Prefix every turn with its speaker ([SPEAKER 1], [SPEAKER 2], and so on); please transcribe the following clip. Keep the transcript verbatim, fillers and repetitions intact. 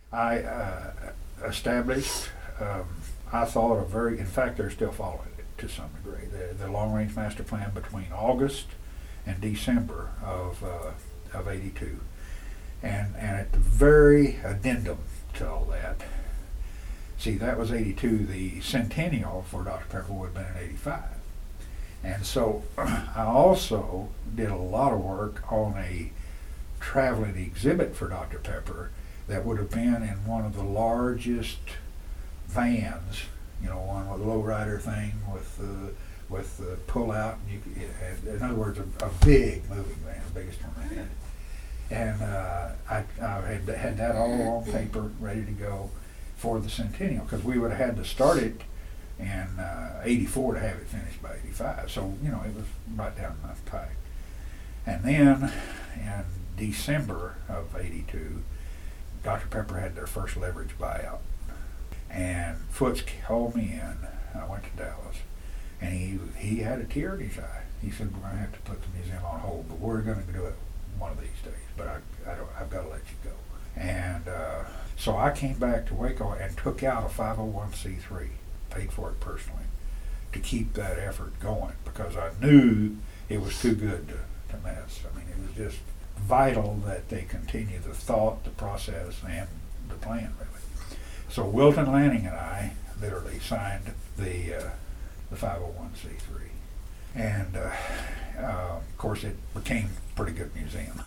[SPEAKER 1] I uh, established, um, I thought a very, in fact, they're still following it to some degree, the, the long-range master plan between August and December of, uh, of eighty-two. And, and at the very addendum to all that, see, that was eighty-two, the centennial for Doctor Pepper would have been in eighty-five. And so I also did a lot of work on a traveling exhibit for Doctor Pepper that would have been in one of the largest vans, you know, one with a lowrider thing with the with the pull out. You, in other words, a, a big moving van, the biggest one they had. And uh, I, I had had that all on paper, ready to go for the centennial, because we would have had to start it in uh, eighty-four to have it finished by eighty-five. So, you know, it was right down the pike. And then in December of eighty-two, Doctor Pepper had their first leverage buyout. And Foots called me in. I went to Dallas, and he he had a tear in his eye. He said, "We're going to have to put the museum on hold, but we're going to do it one of these days. But I, I don't, I've got to let you go." And uh, so I came back to Waco and took out a five oh one c three, paid for it personally, to keep that effort going, because I knew it was too good to, to miss. I mean, it was just vital that they continue the thought, the process, and the plan, really. So Wilton Lanning and I literally signed the uh, the five oh one c three, and uh, uh, of course it became a pretty good museum.